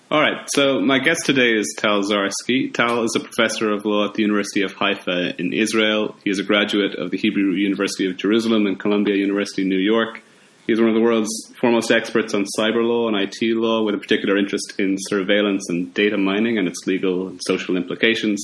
All right, so my guest today is Tal Zarsky. Tal is a professor of law at the University of Haifa in Israel. He is a graduate of the Hebrew University of Jerusalem and Columbia University in New York. He is one of the world's foremost experts on cyber law and IT law, with a particular interest in surveillance and data mining and its legal and social implications.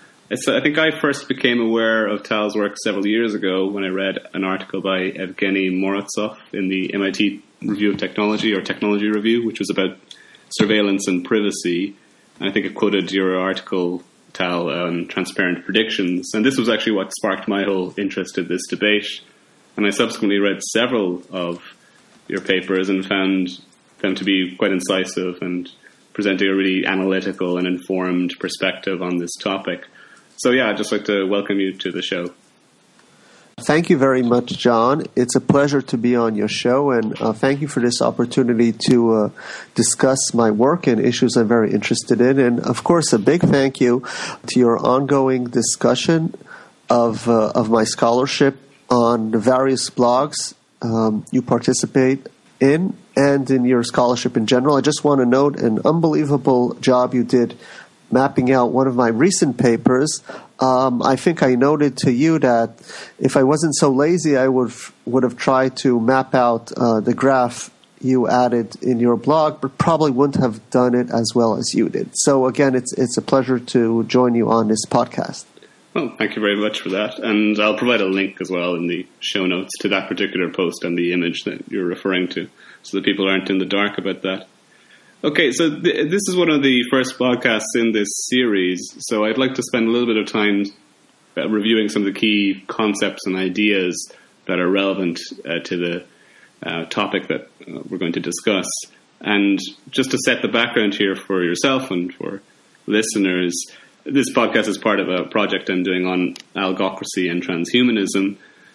I think I first became aware of Tal's work several years ago when I read an article by Evgeny Morozov in the MIT Review of Technology, or Technology Review, which was about surveillance and privacy. And I think it quoted your article, Tal, on transparent predictions. And this was actually what sparked my whole interest in this debate. And I subsequently read several of your papers and found them to be quite incisive and presenting a really analytical and informed perspective on this topic. So yeah, I'd just like to welcome you to the show. Thank you very much, John. It's a pleasure to be on your show, and thank you for this opportunity to discuss my work and issues I'm very interested in. And, of course, a big thank you to your ongoing discussion of my scholarship on the various blogs you participate in and in your scholarship in general. I just want to note an unbelievable job you did mapping out one of my recent papers. I think I noted to you that if I wasn't so lazy, I would have tried to map out the graph you added in your blog, but probably wouldn't have done it as well as you did. So again, it's a pleasure to join you on this podcast. Well, thank you very much for that. And I'll provide a link as well in the show notes to that particular post and the image that you're referring to, so that people aren't in the dark about that. Okay, so this is one of the first podcasts in this series, so I'd like to spend a little bit of time reviewing some of the key concepts and ideas that are relevant to the topic that we're going to discuss. And just to set the background here for yourself and for listeners, this podcast is part of a project I'm doing on algocracy and transhumanism.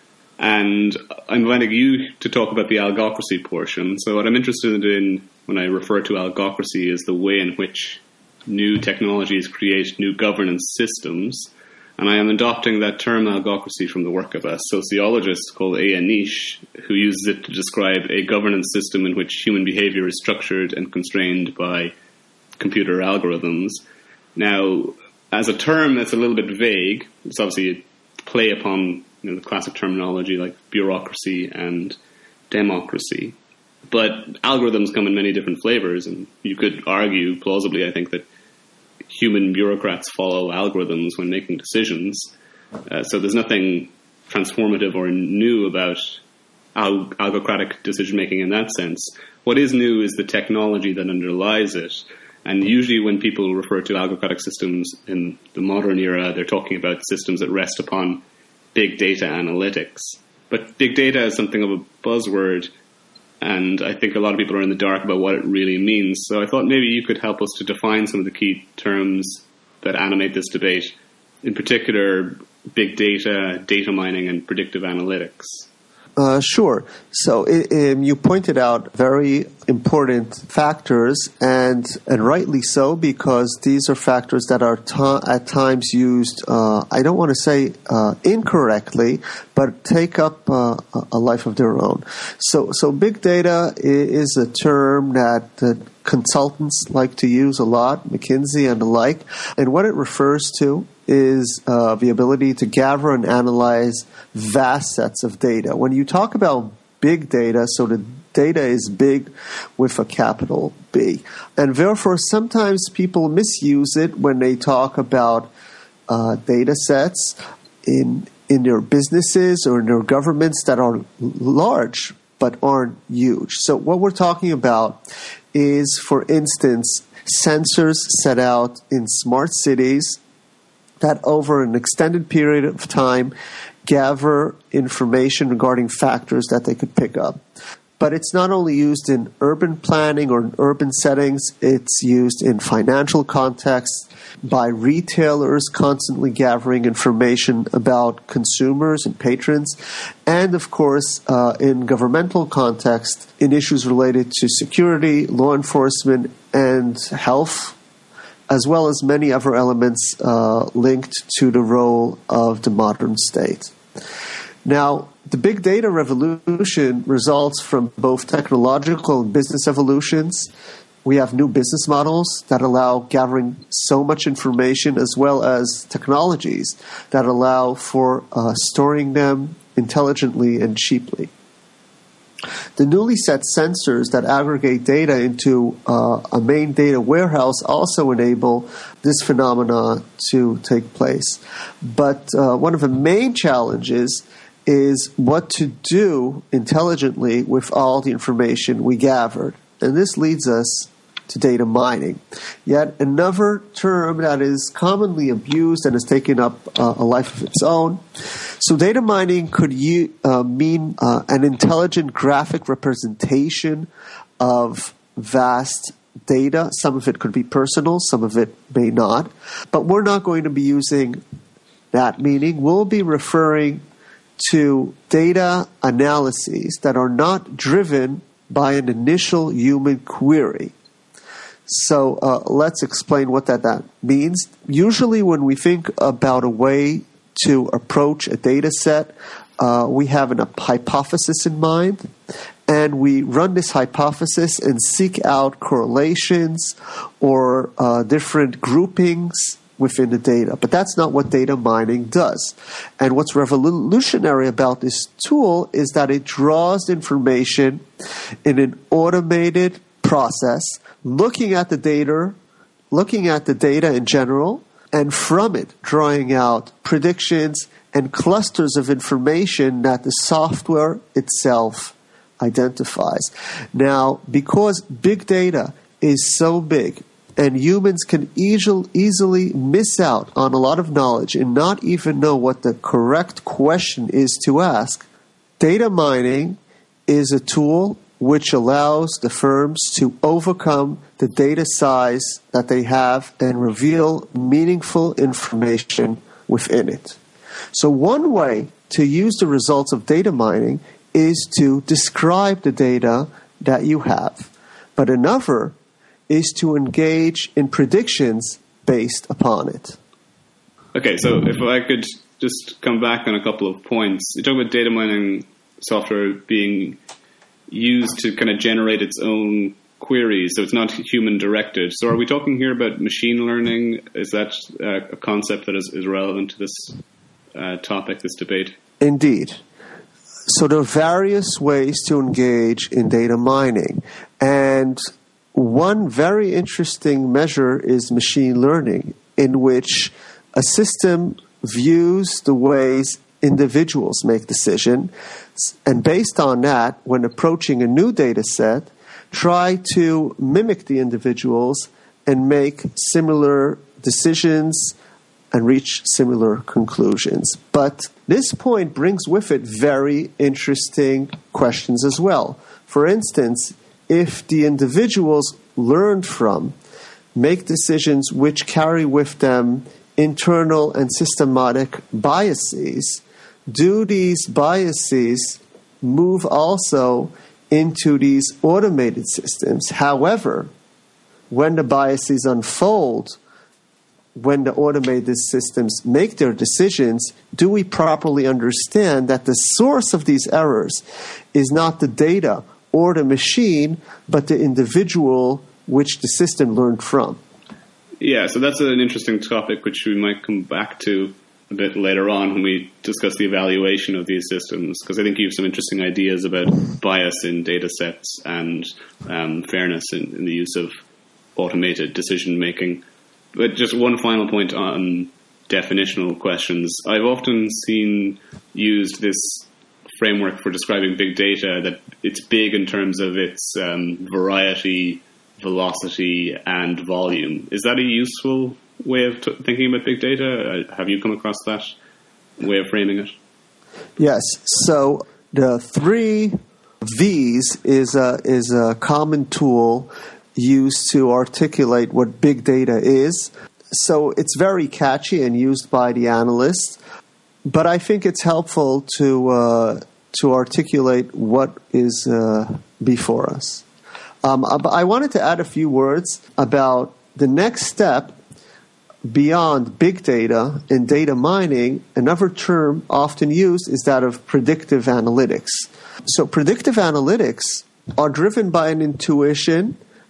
And I'm inviting you to talk about the algocracy portion. So what I'm interested in when I refer to algocracy is the way in which new technologies create new governance systems. And I am adopting that term algocracy from the work of a sociologist called Aya Nish, who uses it to describe a governance system in which human behavior is structured and constrained by computer algorithms. Now, as a term that's a little bit vague, it's obviously a play upon the classic terminology like bureaucracy and democracy. But algorithms come in many different flavors, and you could argue plausibly, I think, that human bureaucrats follow algorithms when making decisions. So there's nothing transformative or new about algocratic decision-making in that sense. What is new is the technology that underlies it. And usually when people refer to algocratic systems in the modern era, they're talking about systems that rest upon big data analytics. But big data is something of a buzzword, and I think a lot of people are in the dark about what it really means. So I thought maybe you could help us to define some of the key terms that animate this debate, in particular big data, data mining, and predictive analytics. Sure. So you pointed out very important factors, and rightly so, because these are factors that are at times used, I don't want to say incorrectly, but take up a life of their own. So big data is a term that consultants like to use a lot, McKinsey and the like, and what it refers to is the ability to gather and analyze vast sets of data. When you talk about big data, so the data is big with a capital B. And therefore, sometimes people misuse it when they talk about data sets in their businesses or in their governments that are large but aren't huge. So what we're talking about is, for instance, sensors set out in smart cities that over an extended period of time gather information regarding factors that they could pick up. But it's not only used in urban planning or in urban settings, it's used in financial contexts by retailers constantly gathering information about consumers and patrons, and of course in governmental context in issues related to security, law enforcement, and health, as well as many other elements linked to the role of the modern state. Now, the big data revolution results from both technological and business evolutions. We have new business models that allow gathering so much information, as well as technologies that allow for storing them intelligently and cheaply. The newly set sensors that aggregate data into a main data warehouse also enable this phenomena to take place. But one of the main challenges is what to do intelligently with all the information we gathered. And this leads us to data mining. Yet another term that is commonly abused and has taken up a life of its own. So data mining could mean an intelligent graphic representation of vast data. Some of it could be personal, some of it may not. But we're not going to be using that meaning. We'll be referring to data analyses that are not driven by an initial human query. So let's explain what that means. Usually when we think about a way to approach a data set, we have a hypothesis in mind, and we run this hypothesis and seek out correlations or different groupings within the data. But that's not what data mining does. And what's revolutionary about this tool is that it draws information in an automated process, looking at the data in general, and from it drawing out predictions and clusters of information that the software itself identifies. Now, because big data is so big and humans can easily miss out on a lot of knowledge and not even know what the correct question is to ask, data mining is a tool which allows the firms to overcome the data size that they have and reveal meaningful information within it. So one way to use the results of data mining is to describe the data that you have. But another is to engage in predictions based upon it. Okay, so if I could just come back on a couple of points. You talk about data mining software being used to kind of generate its own queries, so it's not human directed. So are we talking here about machine learning? Is that a concept that is relevant to this topic, this debate? Indeed. So there are various ways to engage in data mining. And one very interesting measure is machine learning, in which a system views the ways individuals make decisions, and based on that, when approaching a new data set, try to mimic the individuals and make similar decisions and reach similar conclusions. But this point brings with it very interesting questions as well. For instance, if the individuals learned from make decisions which carry with them internal and systematic biases, do these biases move also into these automated systems? However, when the biases unfold, when the automated systems make their decisions, do we properly understand that the source of these errors is not the data or the machine, but the individual which the system learned from? Yeah, so that's an interesting topic which we might come back to a bit later on when we discuss the evaluation of these systems, because I think you have some interesting ideas about bias in data sets and fairness in the use of automated decision making. But just one final point on definitional questions. I've often seen used this framework for describing big data, that it's big in terms of its variety, velocity, and volume. Is that a useful way of thinking about big data? Have you come across that way of framing it? Yes. So the 3 V's is a common tool used to articulate what big data is. So it's very catchy and used by the analysts, but I think it's helpful to articulate what is before us. I wanted to add a few words about the next step beyond big data and data mining. Another term often used is that of predictive analytics. So predictive analytics are driven by an intuition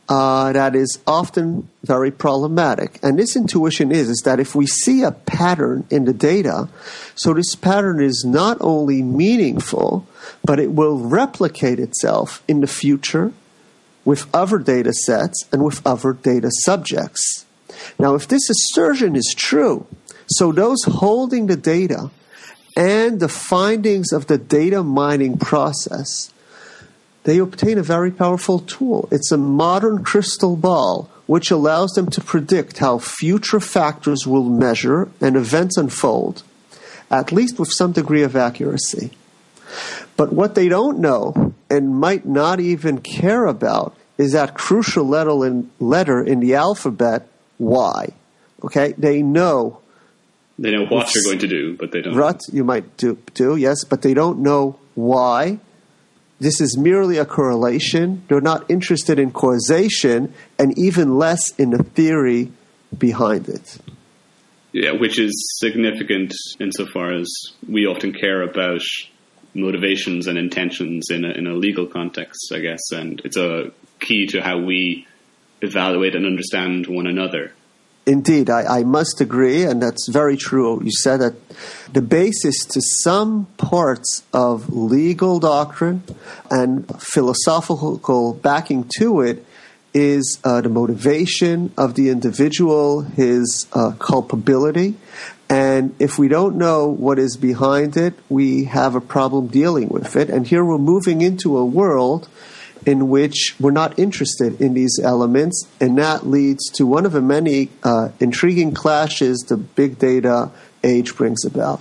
that is often very problematic. And this intuition is that if we see a pattern in the data, so this pattern is not only meaningful, but it will replicate itself in the future with other data sets and with other data subjects. Now, if this assertion is true, so those holding the data and the findings of the data mining process, they obtain a very powerful tool. It's a modern crystal ball which allows them to predict how future factors will measure and events unfold, at least with some degree of accuracy. But what they don't know and might not even care about is that crucial letter in the alphabet, Y. Okay? They know what you're going to do, but they don't. What you might do, yes, but they don't know why. This is merely a correlation. They're not interested in causation, and even less in the theory behind it. Yeah, which is significant insofar as we often care about motivations and intentions in a legal context, I guess, and it's a key to how we evaluate and understand one another. Indeed, I must agree, and that's very true. You said that the basis to some parts of legal doctrine and philosophical backing to it is the motivation of the individual, his culpability. And if we don't know what is behind it, we have a problem dealing with it. And here we're moving into a world in which we're not interested in these elements, and that leads to one of the many intriguing clashes the big data age brings about.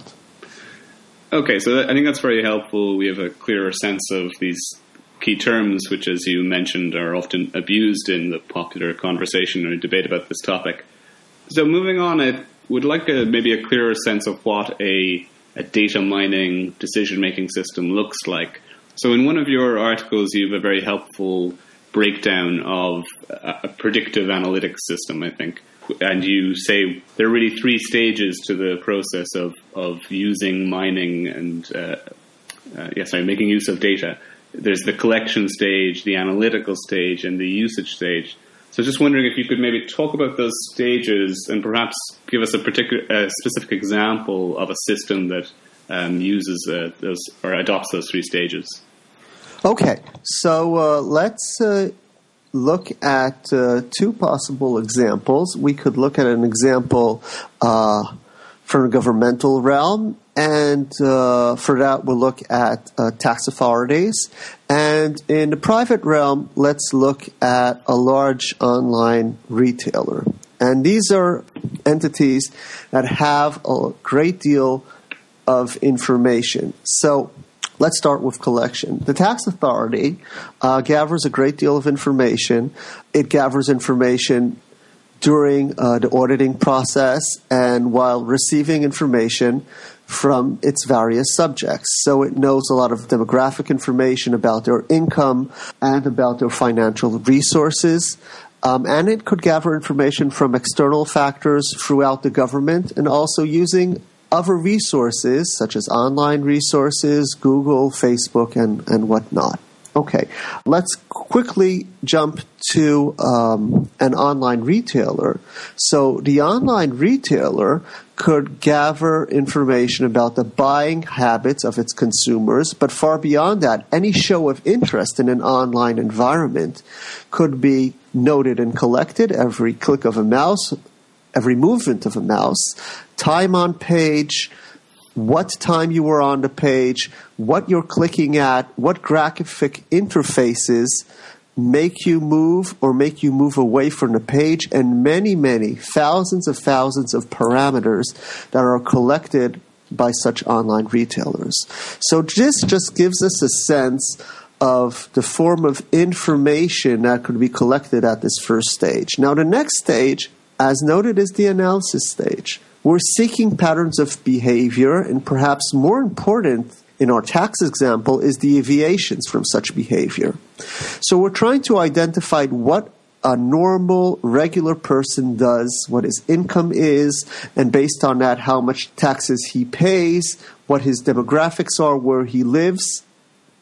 Okay, so I think that's very helpful. We have a clearer sense of these key terms, which, as you mentioned, are often abused in the popular conversation or debate about this topic. So moving on, I would like maybe a clearer sense of what a data mining decision-making system looks like. So in one of your articles, you have a very helpful breakdown of a predictive analytics system, I think. And you say there are really three stages to the process of using mining and making use of data. There's the collection stage, the analytical stage, and the usage stage. So just wondering if you could maybe talk about those stages and perhaps give us a specific example of a system that uses those or adopts those three stages. Okay, so let's look at two possible examples. We could look at an example from the governmental realm, and for that we'll look at tax authorities. And in the private realm, let's look at a large online retailer. And these are entities that have a great deal of information. So let's start with collection. The tax authority gathers a great deal of information. It gathers information during the auditing process and while receiving information from its various subjects. So it knows a lot of demographic information about their income and about their financial resources. And it could gather information from external factors throughout the government and also using other resources such as online resources, Google, Facebook, and whatnot. Okay, let's quickly jump to an online retailer. So the online retailer could gather information about the buying habits of its consumers, but far beyond that, any show of interest in an online environment could be noted and collected. Every click of a mouse, every movement of a mouse, time on page, what time you were on the page, what you're clicking at, what graphic interfaces make you move or make you move away from the page, and many, many thousands of parameters that are collected by such online retailers. So this just gives us a sense of the form of information that could be collected at this first stage. Now, the next stage, as noted, is the analysis stage. We're seeking patterns of behavior, and perhaps more important in our tax example is the deviations from such behavior. So we're trying to identify what a normal, regular person does, what his income is, and based on that, how much taxes he pays, what his demographics are, where he lives.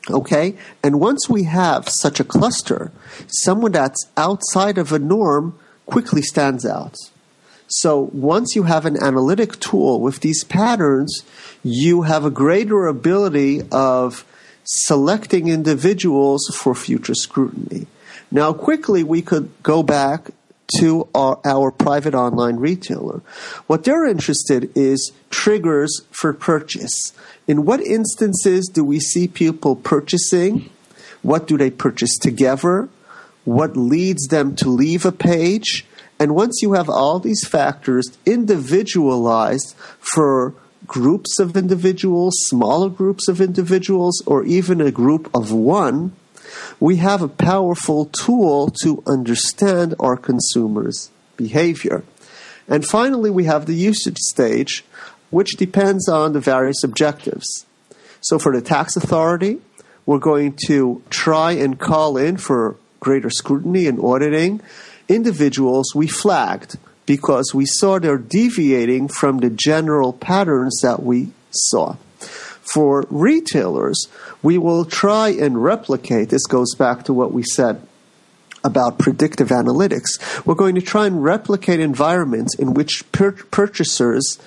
Okay? And once we have such a cluster, someone that's outside of a norm quickly stands out. So once you have an analytic tool with these patterns, you have a greater ability of selecting individuals for future scrutiny. Now, quickly, we could go back to our private online retailer. What they're interested is triggers for purchase. In what instances do we see people purchasing? What do they purchase together? What leads them to leave a page? And once you have all these factors individualized for groups of individuals, smaller groups of individuals, or even a group of one, we have a powerful tool to understand our consumers' behavior. And finally, we have the usage stage, which depends on the various objectives. So for the tax authority, we're going to try and call in for greater scrutiny and auditing individuals we flagged because we saw they're deviating from the general patterns that we saw. For retailers, we will try and replicate, this goes back to what we said about predictive analytics. We're going to try and replicate environments in which purchasers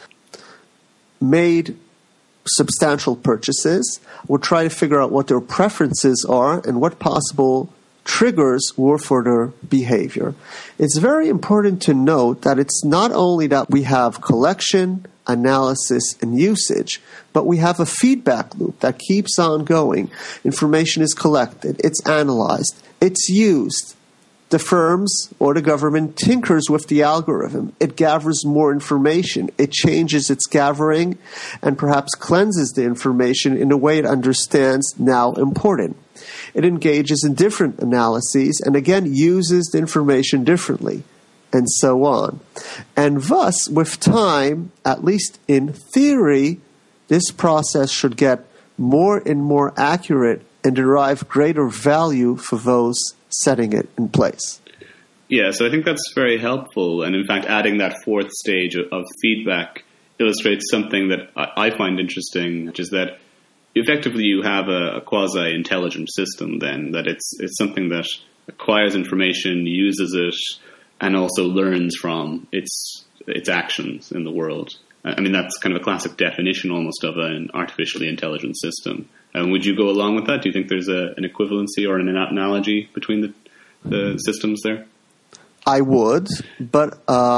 made substantial purchases. We'll try to figure out what their preferences are and what possible triggers were for their behavior. It's very important to note that it's not only that we have collection, analysis, and usage, but we have a feedback loop that keeps on going. Information is collected, it's analyzed, it's used. The firms or the government tinkers with the algorithm. It gathers more information. It changes its gathering and perhaps cleanses the information in a way it understands now important. It engages in different analyses and again uses the information differently, and so on. And thus, with time, at least in theory, this process should get more and more accurate and derive greater value for those setting it in place. Yeah, so I think that's very helpful. And in fact, adding that fourth stage of feedback illustrates something that I find interesting, which is that effectively you have a quasi-intelligent system then, that it's something that acquires information, uses it, and also learns from its actions in the world. I mean, that's kind of a classic definition almost of an artificially intelligent system. Would you go along with that? Do you think there's an equivalency or an analogy between the systems there? I would, but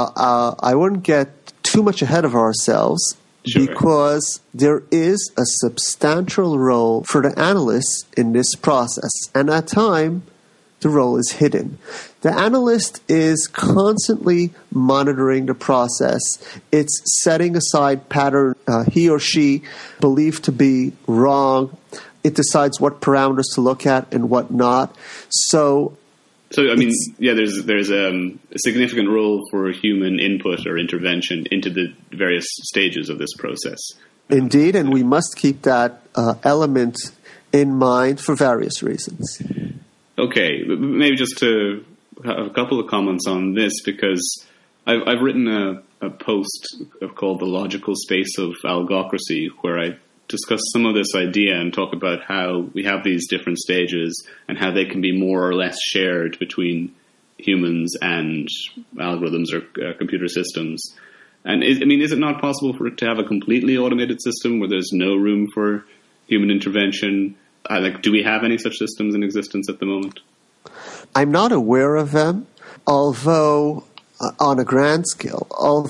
I wouldn't get too much ahead of ourselves. Sure. Because there is a substantial role for the analysts in this process. And at times, the role is hidden. The analyst is constantly monitoring the process. It's setting aside pattern he or she believed to be wrong. It decides what parameters to look at and what not. So I mean, yeah, there's a significant role for human input or intervention into the various stages of this process. Indeed, and we must keep that element in mind for various reasons. Okay, maybe just to have a couple of comments on this, because I've written a post called The Logical Space of Algocracy, where I discuss some of this idea and talk about how we have these different stages and how they can be more or less shared between humans and algorithms or computer systems. And is it not possible for it to have a completely automated system where there's no room for human intervention? Do we have any such systems in existence at the moment? I'm not aware of them, although on a grand scale,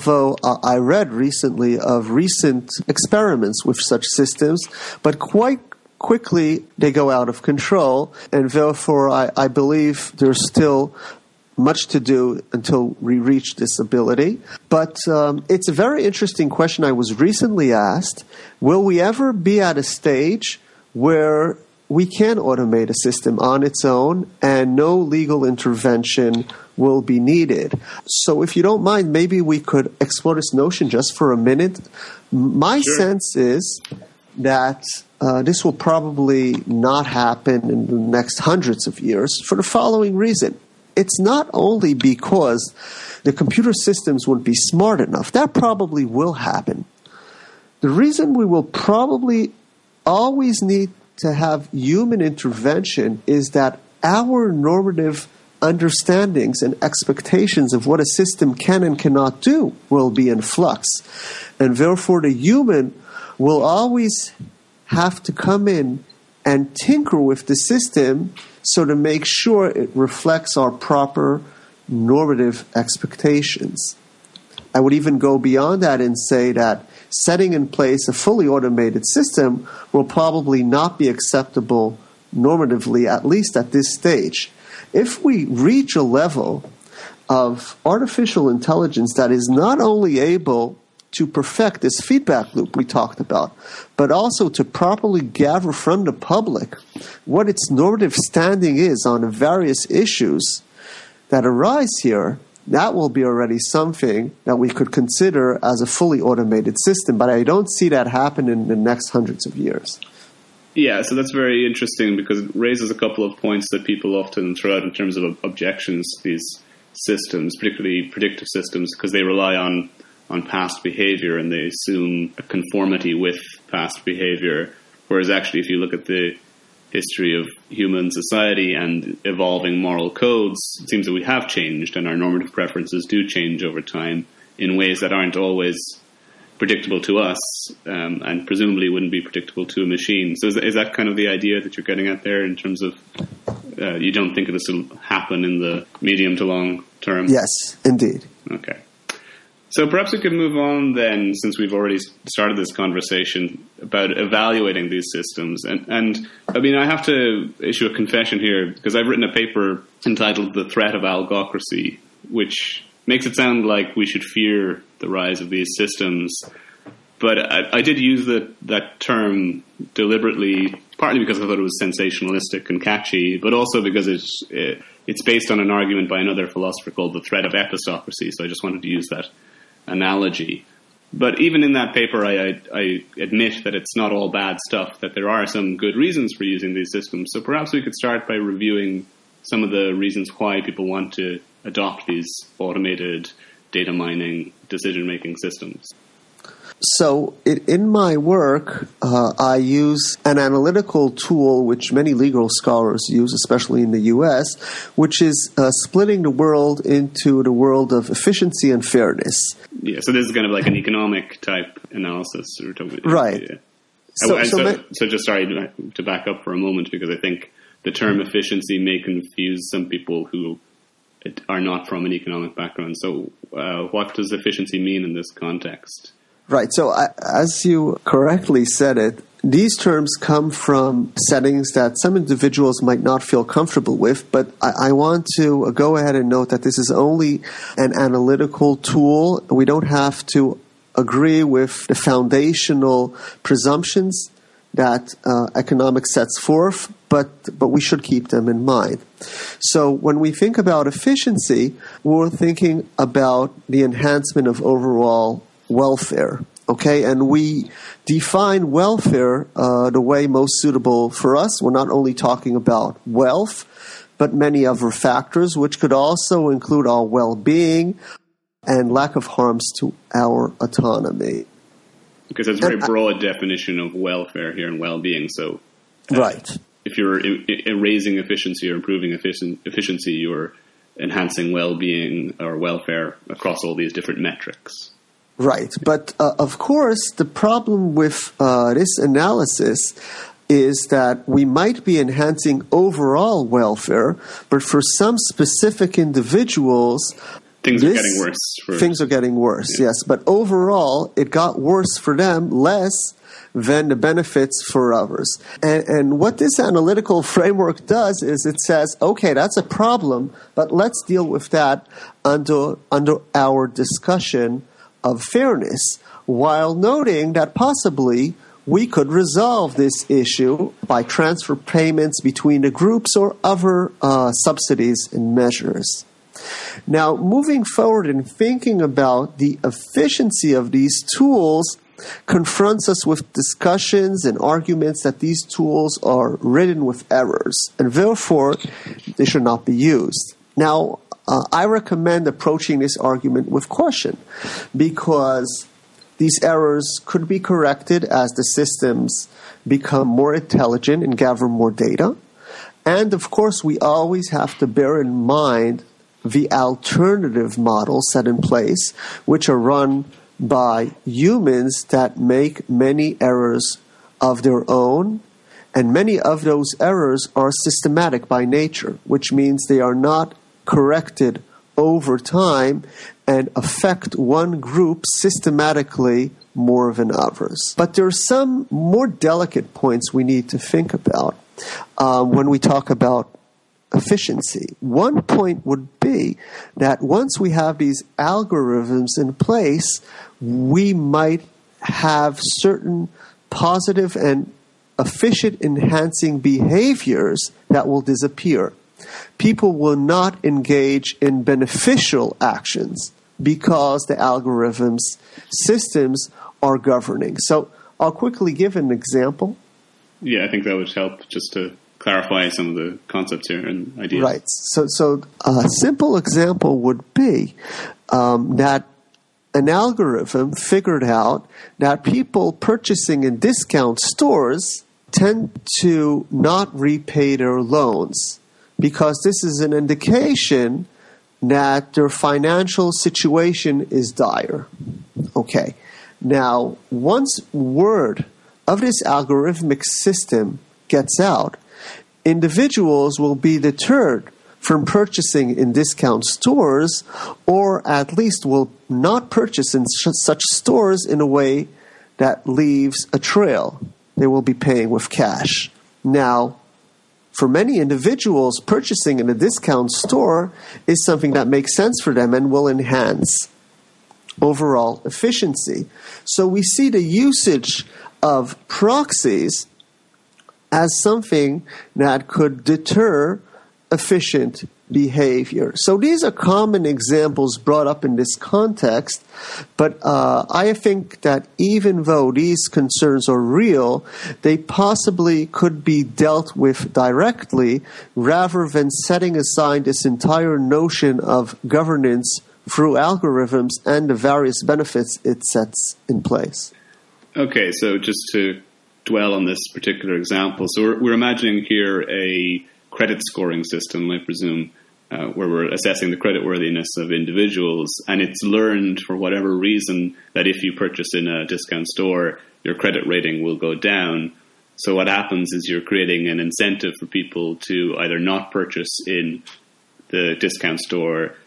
I read recently of recent experiments with such systems, but quite quickly they go out of control, and therefore I believe there's still much to do until we reach this ability. But it's a very interesting question I was recently asked. Will we ever be at a stage where we can automate a system on its own and no legal intervention will be needed? So if you don't mind, maybe we could explore this notion just for a minute. My sense is that this will probably not happen in the next hundreds of years for the following reason. It's not only because the computer systems wouldn't be smart enough. That probably will happen. The reason we will probably always need to have human intervention is that our normative understandings and expectations of what a system can and cannot do will be in flux. And therefore, the human will always have to come in and tinker with the system so to make sure it reflects our proper normative expectations. I would even go beyond that and say that setting in place a fully automated system will probably not be acceptable normatively, at least at this stage. If we reach a level of artificial intelligence that is not only able to perfect this feedback loop we talked about, but also to properly gather from the public what its normative standing is on the various issues that arise here, that will be already something that we could consider as a fully automated system. But I don't see that happen in the next hundreds of years. Yeah, so that's very interesting because it raises a couple of points that people often throw out in terms of objections to these systems, particularly predictive systems, because they rely on past behavior and they assume a conformity with past behavior. Whereas actually, if you look at the history of human society and evolving moral codes, it seems that we have changed and our normative preferences do change over time in ways that aren't always predictable to us and presumably wouldn't be predictable to a machine. So is that kind of the idea that you're getting at there in terms of you don't think this will happen in the medium to long term? Yes, indeed. Okay. So perhaps we could move on then, since we've already started this conversation about evaluating these systems. And I mean, I have to issue a confession here because I've written a paper entitled The Threat of Algocracy, which makes it sound like we should fear the rise of these systems. But I did use that term deliberately, partly because I thought it was sensationalistic and catchy, but also because it's based on an argument by another philosopher called The Threat of Epistocracy. So I just wanted to use that analogy. But even in that paper, I admit that it's not all bad stuff, that there are some good reasons for using these systems. So perhaps we could start by reviewing some of the reasons why people want to adopt these automated data mining decision-making systems. So in my work, I use an analytical tool which many legal scholars use, especially in the U.S., which is splitting the world into the world of efficiency and fairness. Yeah, so this is kind of like an economic type analysis. Right. Yeah. So just sorry to back up for a moment, because I think the term efficiency may confuse some people who are not from an economic background. So what does efficiency mean in this context? Right. So as you correctly said it, these terms come from settings that some individuals might not feel comfortable with, but I want to go ahead and note that this is only an analytical tool. We don't have to agree with the foundational presumptions that economics sets forth, but we should keep them in mind. So when we think about efficiency, we're thinking about the enhancement of overall welfare, okay? And we define welfare the way most suitable for us. We're not only talking about wealth, but many other factors, which could also include our well-being and lack of harms to our autonomy. Because it's a very broad definition of welfare here and well-being. So, right. If you're raising efficiency or improving efficiency, you're enhancing well-being or welfare across all these different metrics. Right. But, of course, the problem with this analysis is that we might be enhancing overall welfare, but for some specific individuals, things are getting worse. Things are getting worse, yes. But overall, it got worse for them less than the benefits for others. And what this analytical framework does is it says, okay, that's a problem, but let's deal with that under our discussion of fairness, while noting that possibly we could resolve this issue by transfer payments between the groups or other subsidies and measures. Now, moving forward and thinking about the efficiency of these tools confronts us with discussions and arguments that these tools are ridden with errors, and therefore they should not be used. Now, I recommend approaching this argument with caution, because These errors could be corrected as the systems become more intelligent and gather more data. And of course, we always have to bear in mind the alternative models set in place, which are run by humans that make many errors of their own. And many of those errors are systematic by nature, which means they are not corrected over time and affect one group systematically more than others. But there are some more delicate points we need to think about when we talk about efficiency. One point would be that once we have these algorithms in place, we might have certain positive and efficient enhancing behaviors that will disappear. People will not engage in beneficial actions because the algorithms systems are governing. So I'll quickly give an example. Yeah, I think that would help just to clarify some of the concepts here and ideas. Right. So a simple example would be that an algorithm figured out that people purchasing in discount stores tend to not repay their loans because this is an indication that their financial situation is dire. Okay. Now, once word of this algorithmic system gets out, individuals will be deterred from purchasing in discount stores, or at least will not purchase in such stores in a way that leaves a trail. They will be paying with cash. Now, for many individuals, purchasing in a discount store is something that makes sense for them and will enhance overall efficiency. So we see the usage of proxies as something that could deter efficient behavior. So these are common examples brought up in this context, but I think that even though these concerns are real, they possibly could be dealt with directly rather than setting aside this entire notion of governance through algorithms and the various benefits it sets in place. Okay, so just to dwell on this particular example, so we're imagining here a credit scoring system, I presume, where we're assessing the creditworthiness of individuals, and it's learned for whatever reason that if you purchase in a discount store, your credit rating will go down. So what happens is you're creating an incentive for people to either not purchase in the discount store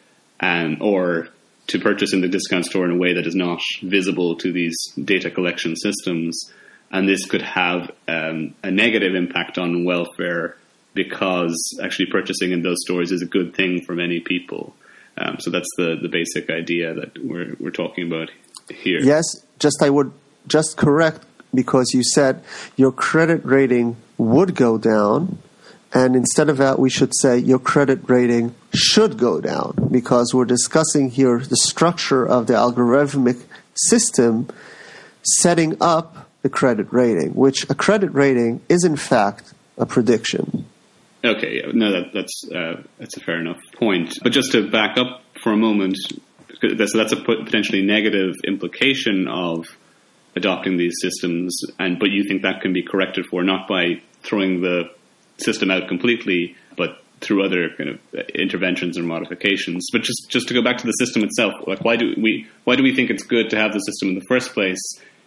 or to purchase in the discount store in a way that is not visible to these data collection systems. And this could have a negative impact on welfare because actually purchasing in those stores is a good thing for many people. So that's the basic idea that we're talking about here. Yes, I would just correct because you said your credit rating would go down. And instead of that, we should say your credit rating should go down because we're discussing here the structure of the algorithmic system setting up the credit rating, which a credit rating is in fact a prediction. Okay, no, that's a fair enough point. But just to back up for a moment, so that's a potentially negative implication of adopting these systems, but you think that can be corrected for not by throwing the system out completely, but through other kind of interventions or modifications. But just to go back to the system itself, like why do we think it's good to have the system in the first place?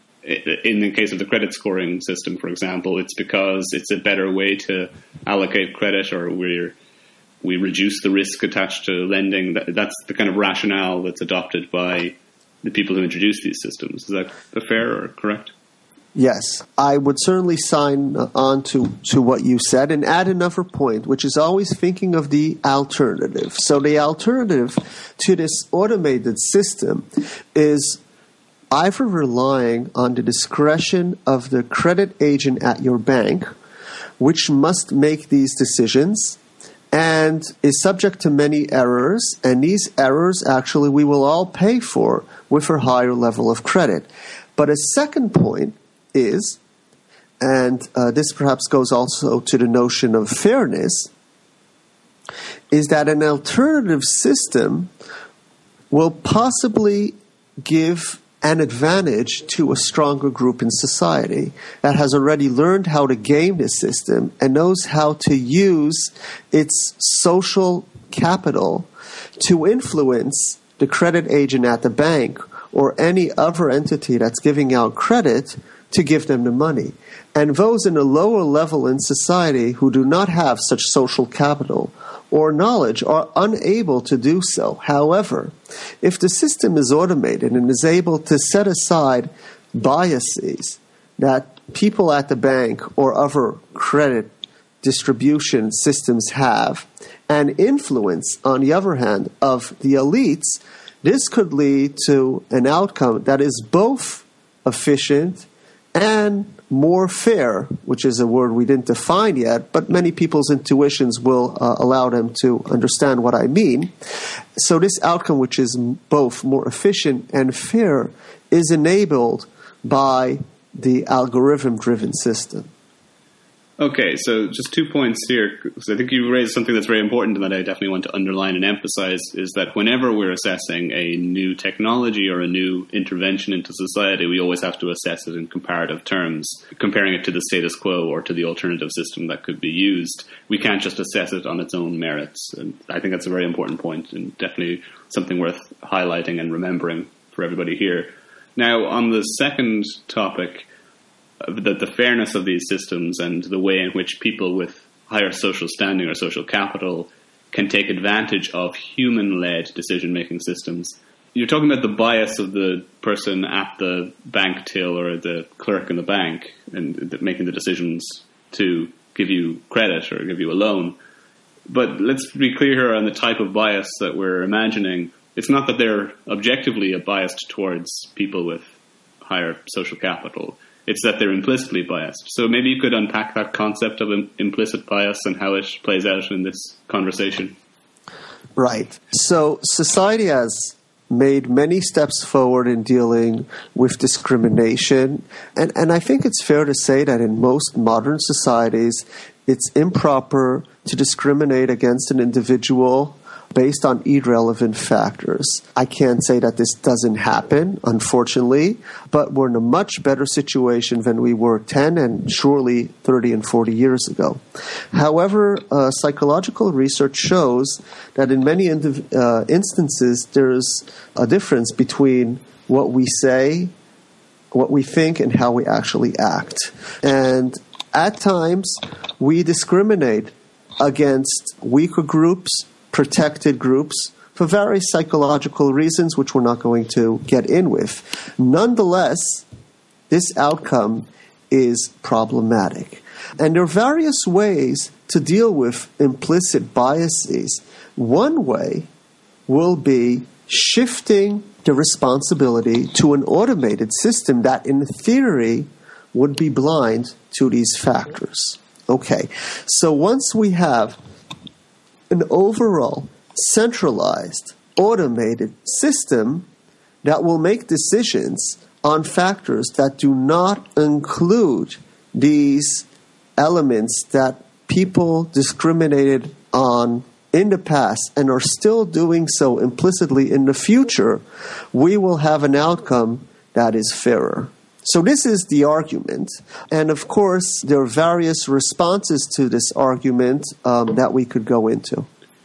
In the case of the credit scoring system, for example, it's because it's a better way to allocate credit, or we reduce the risk attached to lending. That's the kind of rationale that's adopted by the people who introduce these systems. Is that fair or correct? Yes, I would certainly sign on to what you said and add another point, which is always thinking of the alternative. So the alternative to this automated system is either relying on the discretion of the credit agent at your bank, which must make these decisions and is subject to many errors, and these errors actually we will all pay for with a higher level of credit. But a second point is, and this perhaps goes also to the notion of fairness, is that an alternative system will possibly give an advantage to a stronger group in society that has already learned how to game the system and knows how to use its social capital to influence the credit agent at the bank or any other entity that's giving out credit to give them the money. And those in a lower level in society who do not have such social capital or knowledge are unable to do so. However, if the system is automated and is able to set aside biases that people at the bank or other credit distribution systems have, and influence, on the other hand, of the elites, this could lead to an outcome that is both efficient and more fair, which is a word we didn't define yet, but many people's intuitions will allow them to understand what I mean. So this outcome, which is both more efficient and fair, is enabled by the algorithm-driven system. Okay, so just 2 points here, because I think you raised something that's very important and that I definitely want to underline and emphasize, is that whenever we're assessing a new technology or a new intervention into society, we always have to assess it in comparative terms, comparing it to the status quo or to the alternative system that could be used. We can't just assess it on its own merits, and I think that's a very important point and definitely something worth highlighting and remembering for everybody here. Now, on the second topic, the fairness of these systems and the way in which people with higher social standing or social capital can take advantage of human-led decision-making systems. You're talking about the bias of the person at the bank till or the clerk in the bank and making the decisions to give you credit or give you a loan. But let's be clear here on the type of bias that we're imagining. It's not that they're objectively biased towards people with higher social capital. It's that they're implicitly biased. So maybe you could unpack that concept of implicit bias and how it plays out in this conversation. Right. So society has made many steps forward in dealing with discrimination. And I think it's fair to say that in most modern societies, it's improper to discriminate against an individual based on irrelevant factors. I can't say that this doesn't happen, unfortunately, but we're in a much better situation than we were 10 and surely 30 and 40 years ago. However, psychological research shows that in many instances there's a difference between what we say, what we think, and how we actually act. And at times, we discriminate against weaker groups, protected groups, for various psychological reasons, which we're not going to get in with. Nonetheless, this outcome is problematic. And there are various ways to deal with implicit biases. One way will be shifting the responsibility to an automated system that, in theory, would be blind to these factors. Okay, so once we have an overall centralized, automated system that will make decisions on factors that do not include these elements that people discriminated on in the past and are still doing so implicitly in the future, we will have an outcome that is fairer. So this is the argument. And of course, there are various responses to this argument that we could go into.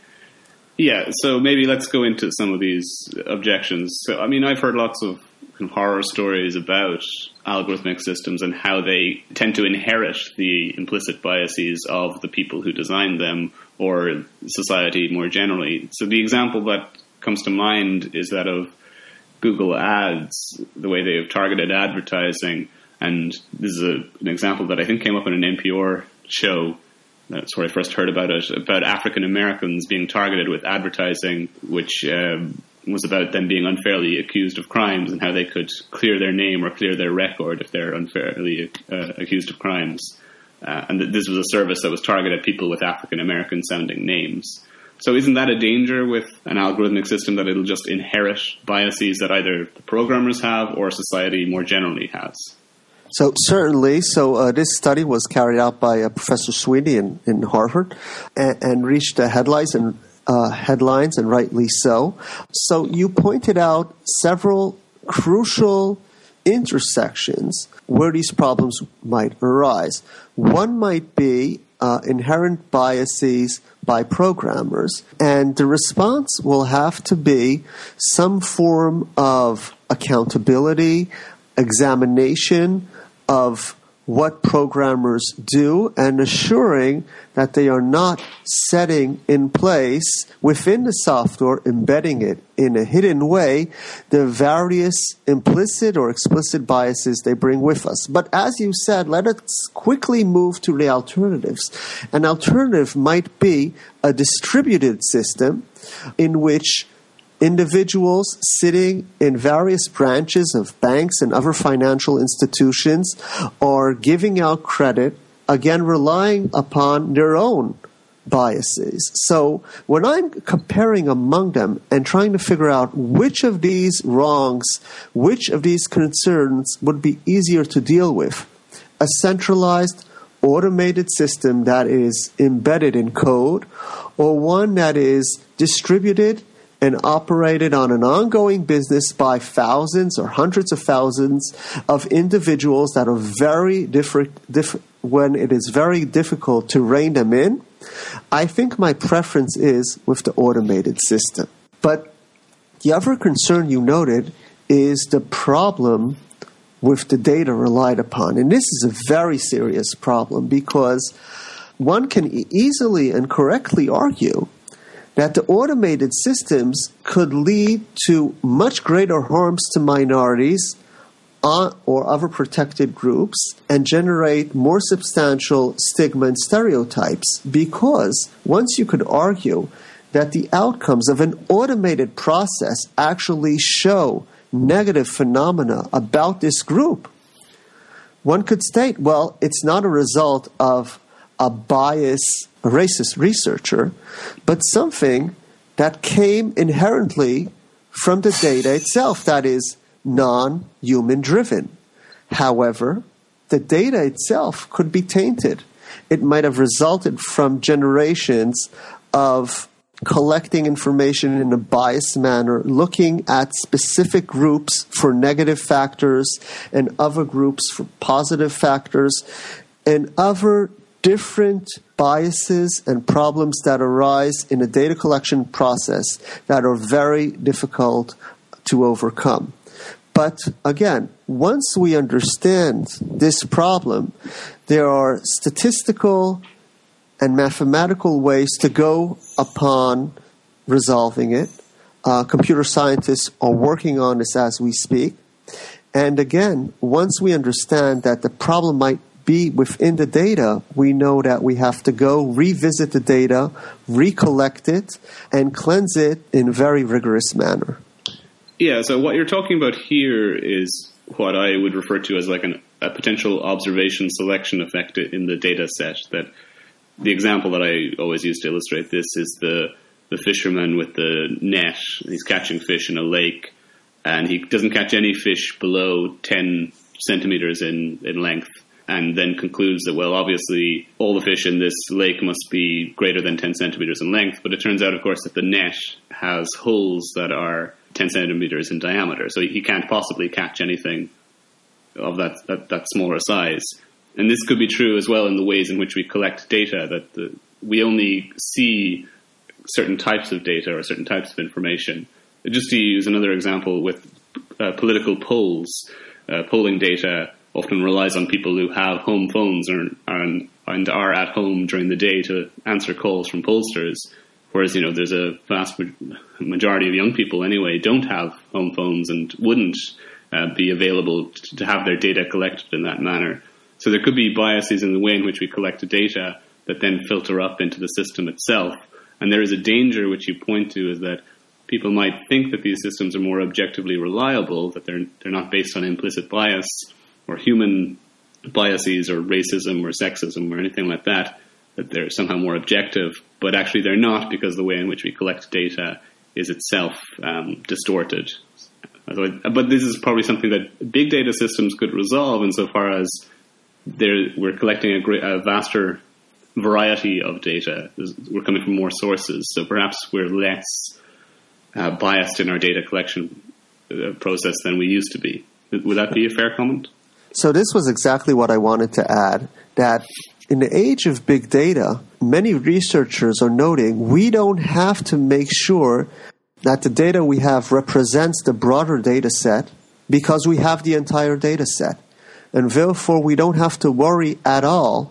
Yeah, so maybe let's go into some of these objections. So, I mean, I've heard lots of horror stories about algorithmic systems and how they tend to inherit the implicit biases of the people who designed them or society more generally. So the example that comes to mind is that of Google Ads, the way they have targeted advertising. And this is an example that I think came up in an NPR show. That's where I first heard about it, about African Americans being targeted with advertising, which was about them being unfairly accused of crimes and how they could clear their name or clear their record if they're unfairly accused of crimes. And this was a service that was targeted at people with African American sounding names. So isn't that a danger with an algorithmic system, that it'll just inherit biases that either the programmers have or society more generally has? So certainly. So this study was carried out by Professor Sweeney in Harvard and reached headlines and rightly so. So you pointed out several crucial intersections where these problems might arise. One might be inherent biases by programmers, and the response will have to be some form of accountability, examination of what programmers do, and assuring that they are not setting in place within the software, embedding it in a hidden way, the various implicit or explicit biases they bring with us. But as you said, let us quickly move to the alternatives. An alternative might be a distributed system in which individuals sitting in various branches of banks and other financial institutions are giving out credit, again, relying upon their own biases. So when I'm comparing among them and trying to figure out which of these wrongs, which of these concerns would be easier to deal with, a centralized automated system that is embedded in code, or one that is distributed and operated on an ongoing business by thousands or hundreds of thousands of individuals that are very different when it is very difficult to rein them in, I think my preference is with the automated system. But the other concern you noted is the problem with the data relied upon. And this is a very serious problem because one can easily and correctly argue that the automated systems could lead to much greater harms to minorities or other protected groups and generate more substantial stigma and stereotypes, because once you could argue that the outcomes of an automated process actually show negative phenomena about this group, one could state, well, it's not a result of a racist researcher, but something that came inherently from the data itself, that is non-human driven. However, the data itself could be tainted. It might have resulted from generations of collecting information in a biased manner, looking at specific groups for negative factors and other groups for positive factors, and other different biases and problems that arise in a data collection process that are very difficult to overcome. But again, once we understand this problem, there are statistical and mathematical ways to go upon resolving it. Computer scientists are working on this as we speak. And again, once we understand that the problem might be within the data, we know that we have to go revisit the data, recollect it, and cleanse it in a very rigorous manner. Yeah, so what you're talking about here is what I would refer to as like a potential observation selection effect in the data set. That the example that I always use to illustrate this is the fisherman with the net. He's catching fish in a lake, and he doesn't catch any fish below 10 centimeters in length, and then concludes that, well, obviously all the fish in this lake must be greater than 10 centimeters in length. But it turns out, of course, that the net has holes that are 10 centimeters in diameter. So he can't possibly catch anything of that smaller size. And this could be true as well in the ways in which we collect data, that we only see certain types of data or certain types of information. Just to use another example with political polls, polling data often relies on people who have home phones and are at home during the day to answer calls from pollsters. Whereas, there's a vast majority of young people anyway don't have home phones and wouldn't be available to have their data collected in that manner. So there could be biases in the way in which we collect the data that then filter up into the system itself. And there is a danger which you point to, is that people might think that these systems are more objectively reliable, that they're not based on implicit bias or human biases or racism or sexism or anything like that they're somehow more objective, but actually they're not, because the way in which we collect data is itself distorted. But this is probably something that big data systems could resolve insofar as we're collecting a vaster variety of data. We're coming from more sources, so perhaps we're less biased in our data collection process than we used to be. Would that be a fair comment? So this was exactly what I wanted to add, that in the age of big data, many researchers are noting we don't have to make sure that the data we have represents the broader data set because we have the entire data set. And therefore, we don't have to worry at all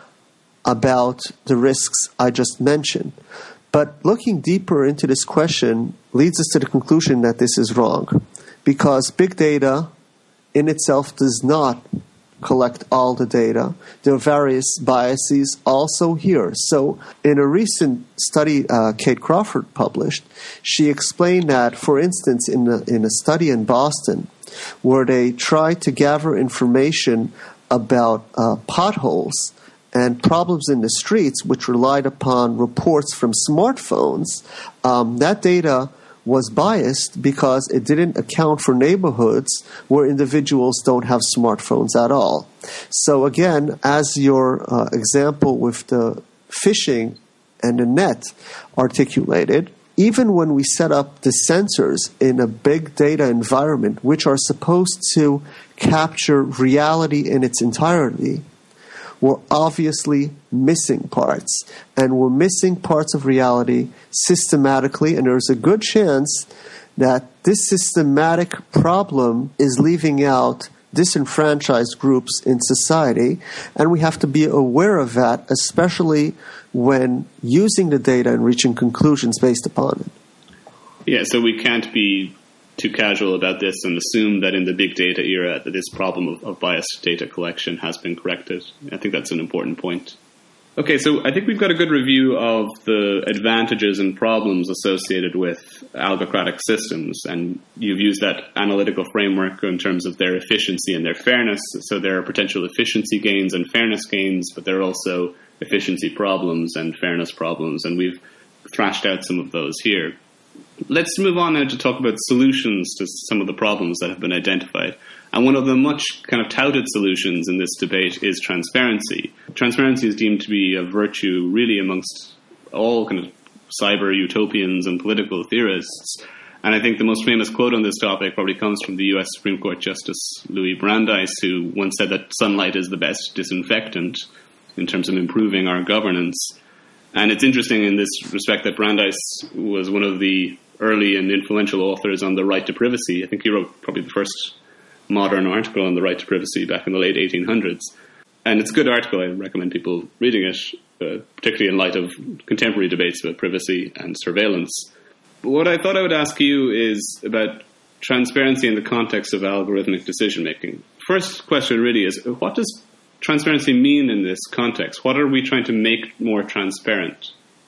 about the risks I just mentioned. But looking deeper into this question leads us to the conclusion that this is wrong, because big data in itself does not collect all the data. There are various biases also here. So in a recent study Kate Crawford published, she explained that, for instance, in a study in Boston, where they tried to gather information about potholes and problems in the streets, which relied upon reports from smartphones, that data was biased because it didn't account for neighborhoods where individuals don't have smartphones at all. So again, as your example with the fishing and the net articulated, even when we set up the sensors in a big data environment, which are supposed to capture reality in its entirety, we're obviously missing parts. And we're missing parts of reality systematically, and there's a good chance that this systematic problem is leaving out disenfranchised groups in society, and we have to be aware of that, especially when using the data and reaching conclusions based upon it. Yeah, so we can't be too casual about this and assume that in the big data era that this problem of biased data collection has been corrected. I think that's an important point. Okay, so I think we've got a good review of the advantages and problems associated with algocratic systems, and you've used that analytical framework in terms of their efficiency and their fairness. So there are potential efficiency gains and fairness gains, but there are also efficiency problems and fairness problems, and we've thrashed out some of those here. Let's move on now to talk about solutions to some of the problems that have been identified. And one of the much kind of touted solutions in this debate is transparency. Transparency is deemed to be a virtue really amongst all kind of cyber utopians and political theorists. And I think the most famous quote on this topic probably comes from the US Supreme Court Justice Louis Brandeis, who once said that sunlight is the best disinfectant in terms of improving our governance. And it's interesting in this respect that Brandeis was one of the early and influential authors on the right to privacy. I think he wrote probably the first modern article on the right to privacy back in the late 1800s. And it's a good article. I recommend people reading it, particularly in light of contemporary debates about privacy and surveillance. But what I thought I would ask you is about transparency in the context of algorithmic decision-making. First question really is, what does transparency mean in this context? What are we trying to make more transparent?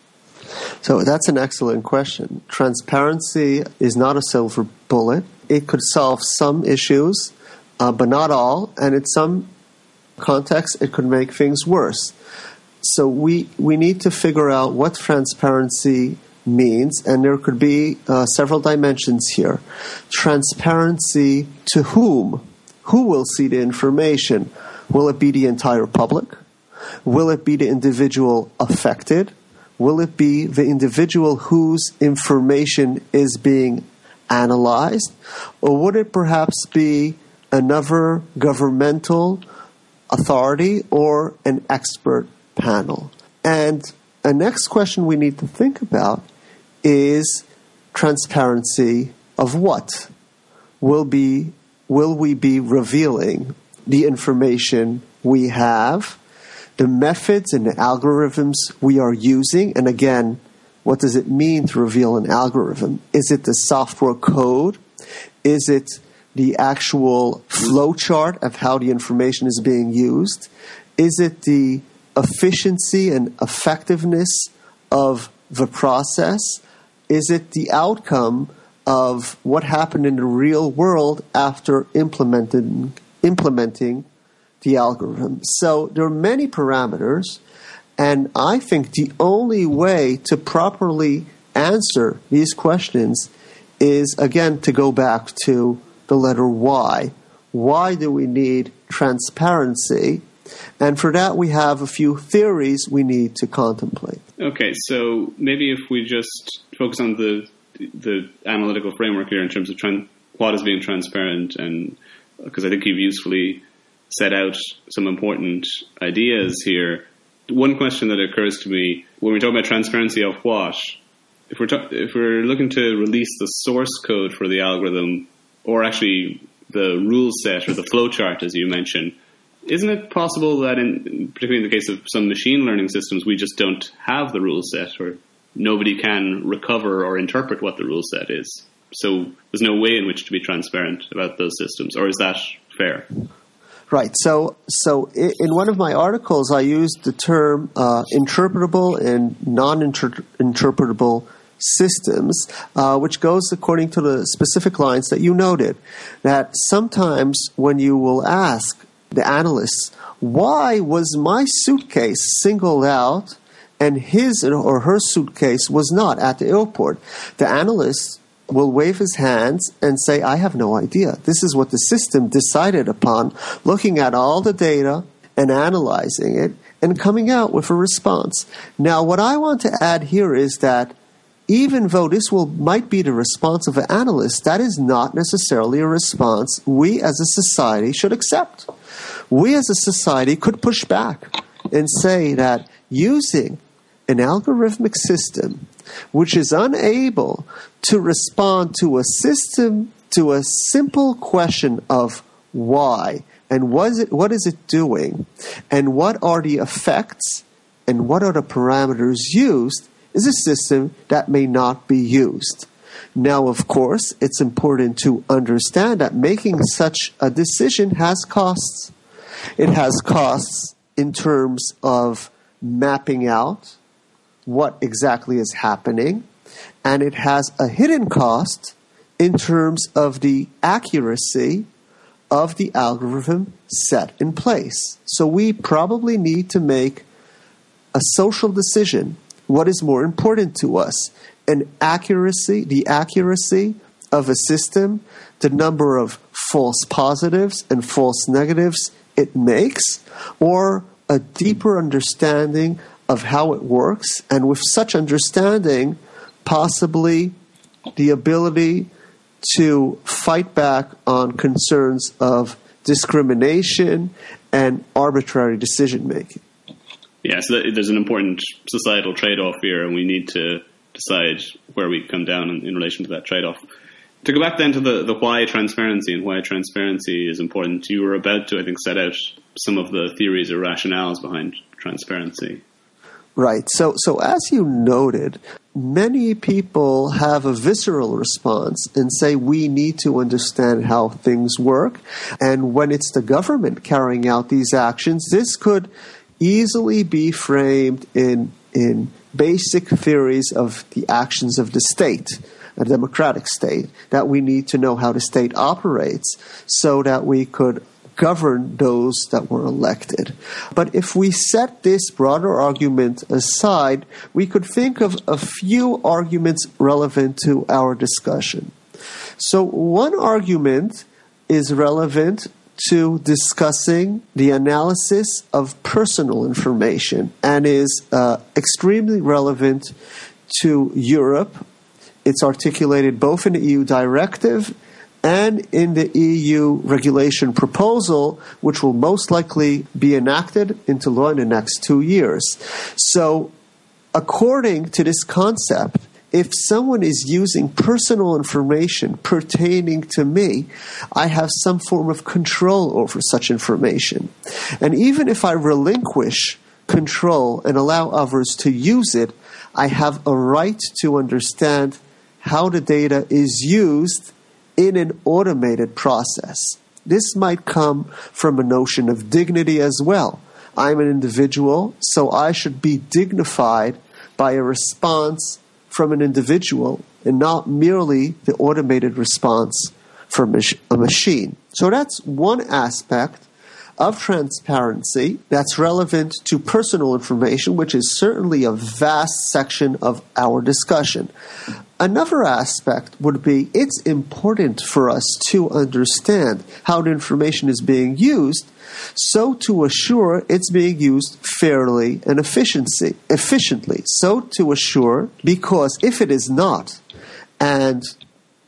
So that's an excellent question. Transparency is not a silver bullet. It could solve some issues, but not all. And in some contexts, it could make things worse. So we need to figure out what transparency means, and there could be several dimensions here. Transparency to whom? Who will see the information? Will it be the entire public? Will it be the individual affected? Will it be the individual whose information is being analyzed? Or would it perhaps be another governmental authority or an expert panel? And a next question we need to think about is transparency of what? Will we be revealing the information we have, the methods and the algorithms we are using? And again, what does it mean to reveal an algorithm? Is it the software code? Is it the actual flowchart of how the information is being used? Is it the efficiency and effectiveness of the process? Is it the outcome of what happened in the real world after implementing the algorithm? So there are many parameters, and I think the only way to properly answer these questions is, again, to go back to the letter Y. Why do we need transparency? And for that, we have a few theories we need to contemplate. Okay, so maybe if we just focus on the analytical framework here in terms of what is being transparent, and because I think you've usefully set out some important ideas here. One question that occurs to me when we talk about transparency of what, if we're looking to release the source code for the algorithm, or actually the rule set or the flowchart, as you mentioned, isn't it possible that, particularly in the case of some machine learning systems, we just don't have the rule set, or nobody can recover or interpret what the rule set is? So there's no way in which to be transparent about those systems, or is that fair? Right. So in one of my articles, I used the term interpretable and non-interpretable systems, which goes according to the specific lines that you noted. That sometimes when you will ask the analysts, why was my suitcase singled out and his or her suitcase was not at the airport, the analyst will wave his hands and say, I have no idea. This is what the system decided upon, looking at all the data and analyzing it and coming out with a response. Now, what I want to add here is that even though this might be the response of an analyst, that is not necessarily a response we as a society should accept. We as a society could push back and say that using an algorithmic system which is unable to respond to a simple question of why and what is it doing and what are the effects and what are the parameters used, is a system that may not be used. Now, of course, it's important to understand that making such a decision has costs. It has costs in terms of mapping out what exactly is happening, and it has a hidden cost in terms of the accuracy of the algorithm set in place. So we probably need to make a social decision. What is more important to us? The accuracy of a system, the number of false positives and false negatives it makes, or a deeper understanding of how it works, and with such understanding, possibly the ability to fight back on concerns of discrimination and arbitrary decision-making. Yeah, so there's an important societal trade-off here, and we need to decide where we come down in relation to that trade-off. To go back then to the why transparency and why transparency is important, you were about to, I think, set out some of the theories or rationales behind transparency. Right. So as you noted, many people have a visceral response and say we need to understand how things work. And when it's the government carrying out these actions, this could easily be framed in basic theories of the actions of the state, a democratic state, that we need to know how the state operates so that we could govern those that were elected. But if we set this broader argument aside, we could think of a few arguments relevant to our discussion. So one argument is relevant to discussing the analysis of personal information and is extremely relevant to Europe. It's articulated both in the EU directive and in the EU regulation proposal, which will most likely be enacted into law in the next 2 years. So, according to this concept, if someone is using personal information pertaining to me, I have some form of control over such information. And even if I relinquish control and allow others to use it, I have a right to understand how the data is used in an automated process. This might come from a notion of dignity as well. I'm an individual, so I should be dignified by a response from an individual and not merely the automated response from a machine. So that's one aspect of transparency that's relevant to personal information, which is certainly a vast section of our discussion. Another aspect would be it's important for us to understand how the information is being used, so to assure it's being used fairly and efficiently. So to assure, because if it is not, and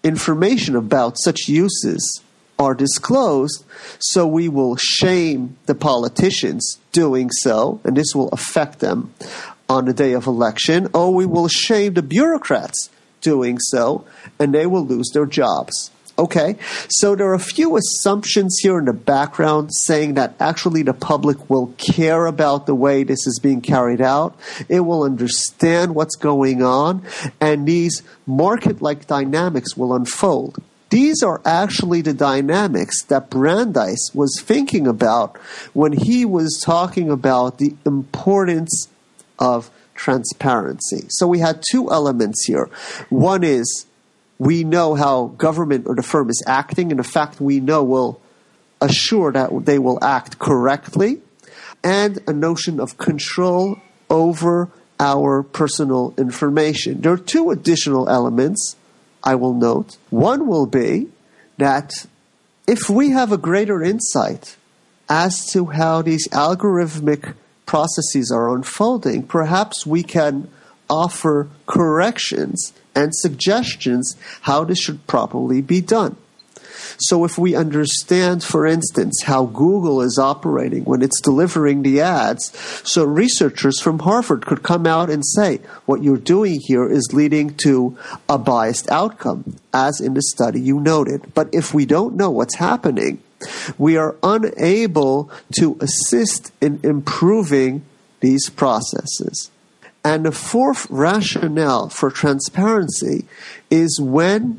information about such uses are disclosed, so we will shame the politicians doing so, and this will affect them on the day of election, or we will shame the bureaucrats doing so, and they will lose their jobs. Okay, so there are a few assumptions here in the background saying that actually the public will care about the way this is being carried out. It will understand what's going on, and these market-like dynamics will unfold. These are actually the dynamics that Brandeis was thinking about when he was talking about the importance of transparency. So we had two elements here. One is we know how government or the firm is acting, and the fact we know will assure that they will act correctly, and a notion of control over our personal information. There are two additional elements I will note. One will be that if we have a greater insight as to how these algorithmic processes are unfolding, perhaps we can offer corrections and suggestions how this should properly be done. So if we understand, for instance, how Google is operating when it's delivering the ads, so researchers from Harvard could come out and say, what you're doing here is leading to a biased outcome, as in the study you noted. But if we don't know what's happening, we are unable to assist in improving these processes. And the fourth rationale for transparency is when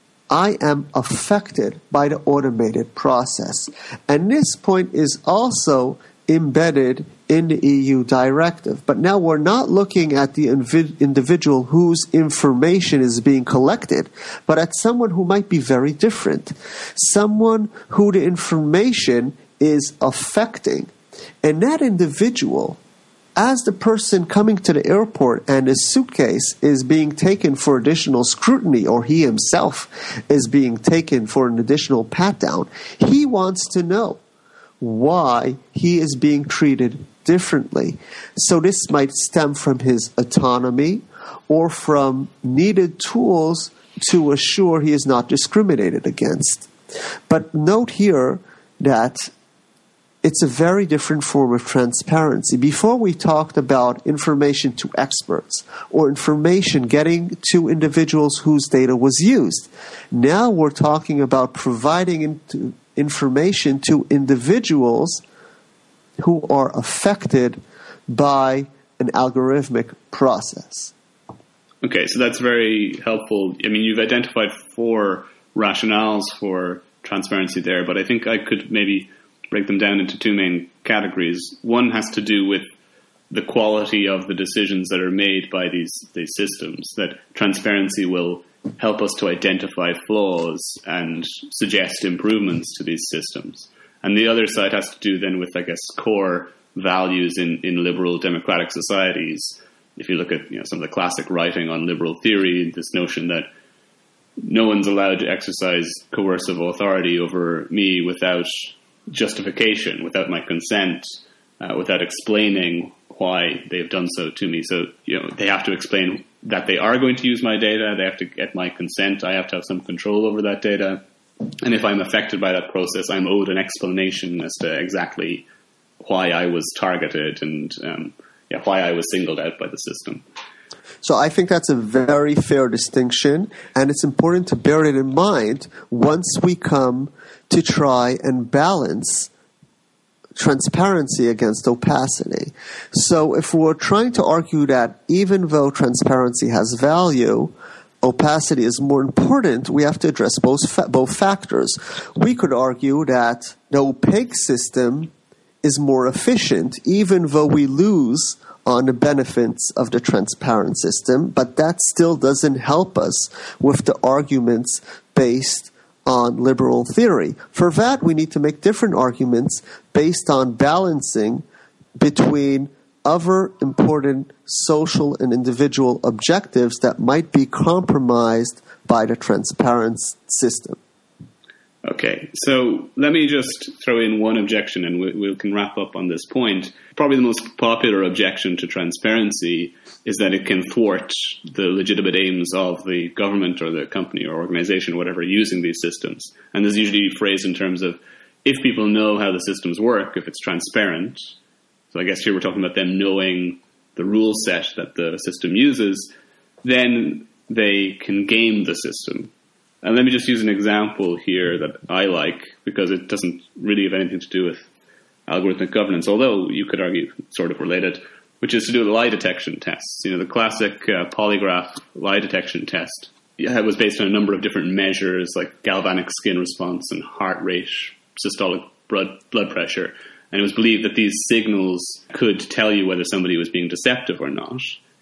I am affected by the automated process. And this point is also embedded in the EU directive. But now we're not looking at the individual whose information is being collected, but at someone who might be very different, someone who the information is affecting. And that individual, as the person coming to the airport and his suitcase is being taken for additional scrutiny, or he himself is being taken for an additional pat-down, he wants to know why he is being treated differently. So this might stem from his autonomy or from needed tools to assure he is not discriminated against. But note here that it's a very different form of transparency. Before we talked about information to experts or information getting to individuals whose data was used. Now we're talking about providing information to individuals who are affected by an algorithmic process. Okay, so that's very helpful. I mean, you've identified 4 rationales for transparency there, but I think I could maybe break them down into 2 main categories. One has to do with the quality of the decisions that are made by these systems, that transparency will help us to identify flaws and suggest improvements to these systems. And the other side has to do then with, I guess, core values in liberal democratic societies. If you look at some of the classic writing on liberal theory, this notion that no one's allowed to exercise coercive authority over me without justification, without my consent, without explaining why they've done so to me. So, they have to explain that they are going to use my data. They have to get my consent. I have to have some control over that data. And if I'm affected by that process, I'm owed an explanation as to exactly why I was targeted and why I was singled out by the system. So I think that's a very fair distinction, and it's important to bear it in mind once we come to try and balance transparency against opacity. So if we're trying to argue that even though transparency has value, opacity is more important, we have to address both factors. We could argue that the opaque system is more efficient, even though we lose on the benefits of the transparent system, but that still doesn't help us with the arguments based on liberal theory. For that, we need to make different arguments based on balancing between other important social and individual objectives that might be compromised by the transparent system. Okay, so let me just throw in one objection and we can wrap up on this point. Probably the most popular objection to transparency is that it can thwart the legitimate aims of the government or the company or organization or whatever using these systems. And this is usually phrased in terms of if people know how the systems work, if it's transparent. So I guess here we're talking about them knowing the rule set that the system uses, then they can game the system. And let me just use an example here that I like because it doesn't really have anything to do with algorithmic governance, although you could argue sort of related, which is to do with lie detection tests. You know, the classic polygraph lie detection test was based on a number of different measures like galvanic skin response and heart rate, systolic blood pressure. And it was believed that these signals could tell you whether somebody was being deceptive or not.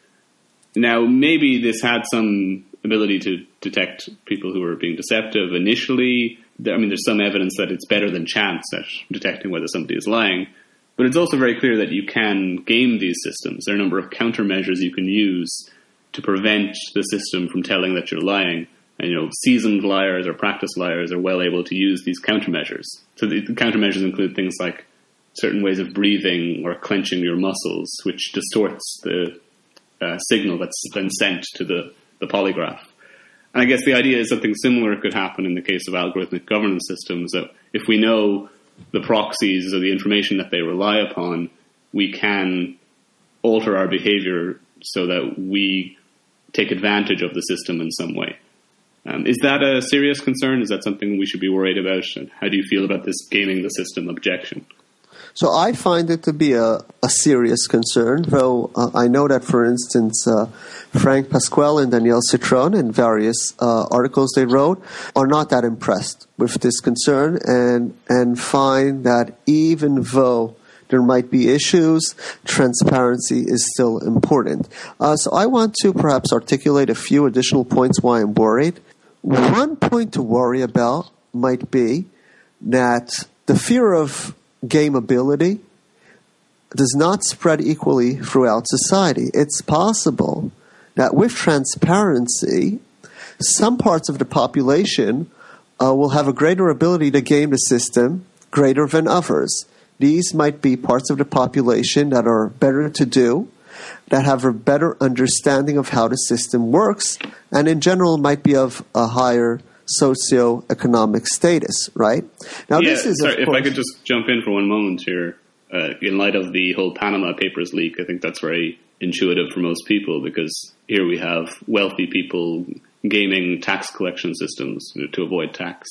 Now, maybe this had some ability to detect people who were being deceptive initially. I mean, there's some evidence that it's better than chance at detecting whether somebody is lying. But it's also very clear that you can game these systems. There are a number of countermeasures you can use to prevent the system from telling that you're lying. And, you know, seasoned liars or practiced liars are well able to use these countermeasures. So the countermeasures include things like certain ways of breathing or clenching your muscles, which distorts the signal that's then sent to the polygraph. And I guess the idea is something similar could happen in the case of algorithmic governance systems, that if we know the proxies or the information that they rely upon, we can alter our behavior so that we take advantage of the system in some way. Is that a serious concern? Is that something we should be worried about? And how do you feel about this gaming the system objection? So I find it to be a serious concern, though I know that, for instance, Frank Pasquale and Danielle Citron in various articles they wrote are not that impressed with this concern and find that even though there might be issues, transparency is still important. So I want to perhaps articulate a few additional points why I'm worried. One point to worry about might be that the fear of gameability does not spread equally throughout society. It's possible that with transparency, some parts of the population will have a greater ability to game the system greater than others. These might be parts of the population that are better to do, that have a better understanding of how the system works, and in general might be of a higher socioeconomic status, right? Now, yeah, this is, sorry, if I could just jump in for one moment here. In light of the whole Panama Papers leak, I think that's very intuitive for most people because here we have wealthy people gaming tax collection systems to avoid tax.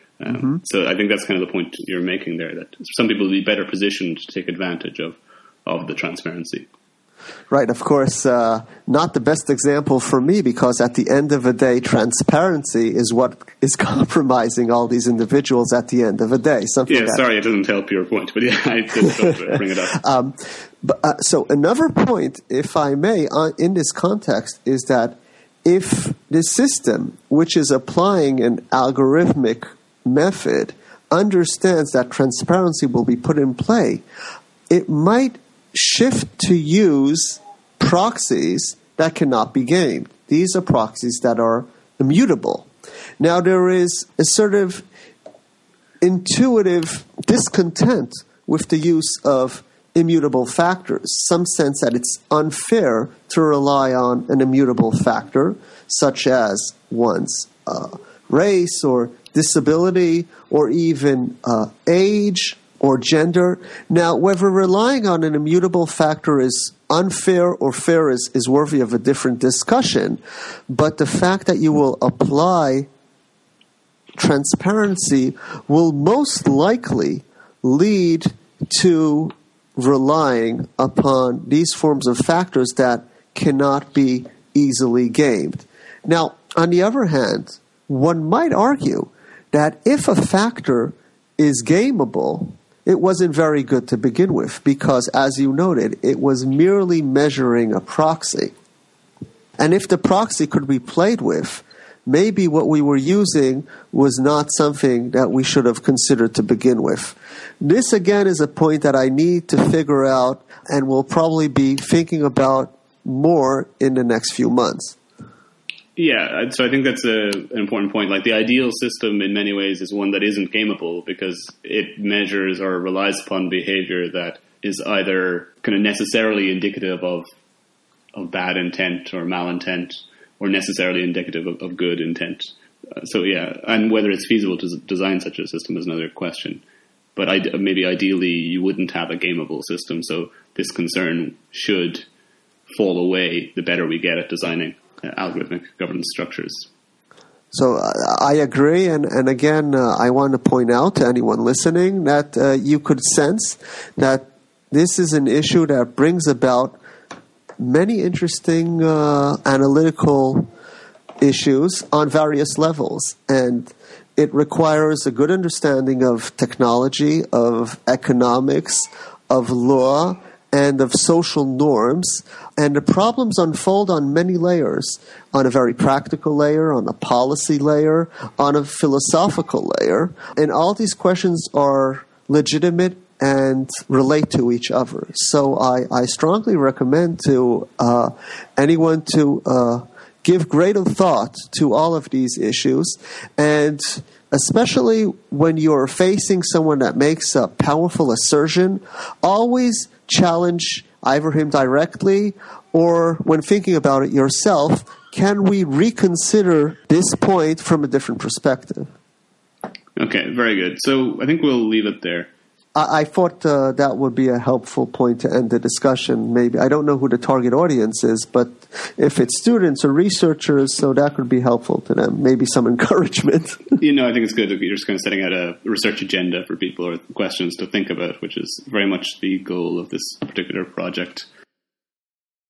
So I think that's kind of the point you're making there, that some people will be better positioned to take advantage of the transparency. Right, of course, not the best example for me because at the end of the day, transparency is what is compromising all these individuals at the end of the day. Sorry, it doesn't help your point, but yeah, I did bring it up. So another point, if I may, in this context is that if the system, which is applying an algorithmic method, understands that transparency will be put in play, it might shift to use proxies that cannot be gamed. These are proxies that are immutable. Now, there is a sort of intuitive discontent with the use of immutable factors, some sense that it's unfair to rely on an immutable factor, such as one's race or disability or even age or gender. Now, whether relying on an immutable factor is unfair or fair is worthy of a different discussion, but the fact that you will apply transparency will most likely lead to relying upon these forms of factors that cannot be easily gamed. Now, on the other hand, one might argue that if a factor is gameable, it wasn't very good to begin with because, as you noted, it was merely measuring a proxy. And if the proxy could be played with, maybe what we were using was not something that we should have considered to begin with. This, again, is a point that I need to figure out and will probably be thinking about more in the next few months. Yeah, so I think that's an important point. Like, the ideal system in many ways is one that isn't gameable because it measures or relies upon behavior that is either kind of necessarily indicative of bad intent or malintent, or necessarily indicative of good intent. So yeah, and whether it's feasible to design such a system is another question. But maybe ideally you wouldn't have a gameable system, so this concern should fall away the better we get at designing algorithmic governance structures. So I agree, and again, I want to point out to anyone listening that you could sense that this is an issue that brings about many interesting analytical issues on various levels, and it requires a good understanding of technology, of economics, of law, and of social norms. And the problems unfold on many layers, on a very practical layer, on a policy layer, on a philosophical layer. And all these questions are legitimate and relate to each other. So I strongly recommend to anyone to give greater thought to all of these issues, and especially when you're facing someone that makes a powerful assertion, always challenge either him directly or, when thinking about it yourself, can we reconsider this point from a different perspective? Okay, very good. So I think we'll leave it there. I thought that would be a helpful point to end the discussion. Maybe I don't know who the target audience is, but if it's students or researchers, so that could be helpful to them. Maybe some encouragement. I think it's good that you're just kind of setting out a research agenda for people or questions to think about, which is very much the goal of this particular project.